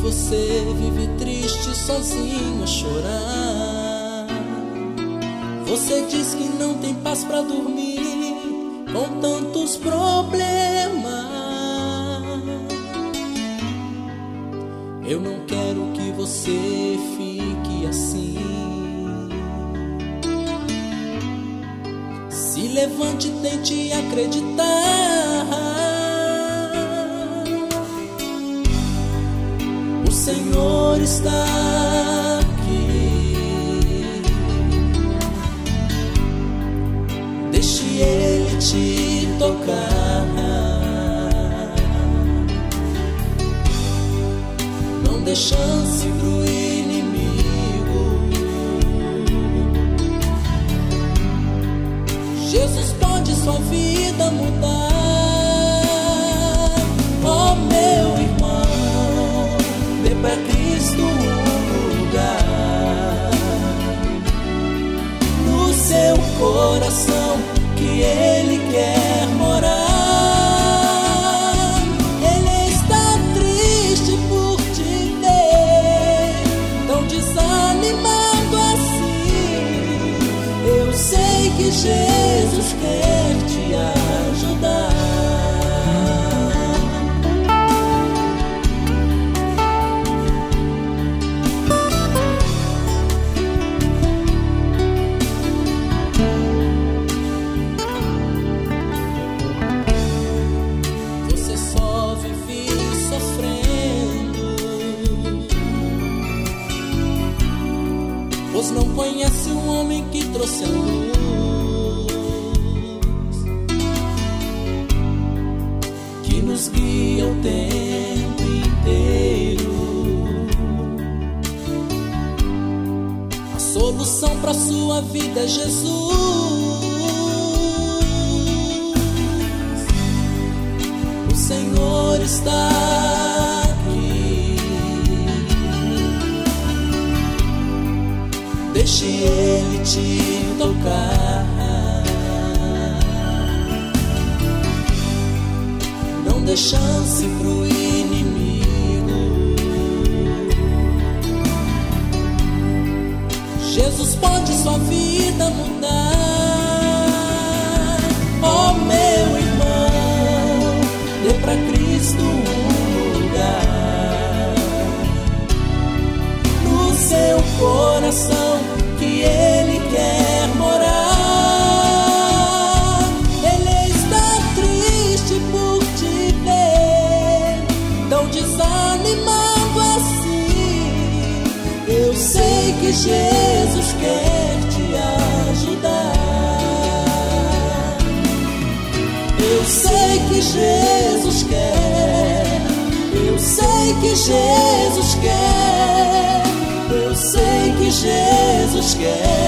você vive triste, sozinho a chorar. Você diz que não tem paz pra dormir com tantos problemas. Eu não quero que você fique assim. Se levante e tente acreditar. O Senhor está aqui. Deixe Ele te tocar. Não dê chance pro inimigo. Jesus pode sua vida mudar. Oh, meu irmão, dê pra Cristo um lugar no seu coração, que Ele quer morar. Ele está triste por te ver tão desanimado assim. Eu sei que Jesus quer te ajudar. Você só vive sofrendo, pois não conhece o homem que trouxe a luz, que nos guia o tempo inteiro. A solução para sua vida é Jesus. O Senhor está aqui. Deixe Ele te tocar. Não dê chance pro inimigo. Jesus pode sua vida mudar. Oh, meu irmão, dê pra Cristo um lugar no seu coração, que Ele quer morar. Ele está triste por te ver tão desanimado assim. Eu sei que Jesus quer te ajudar. Eu sei que Jesus quer. Eu sei que Jesus quer. Eu sei que Jesus quer.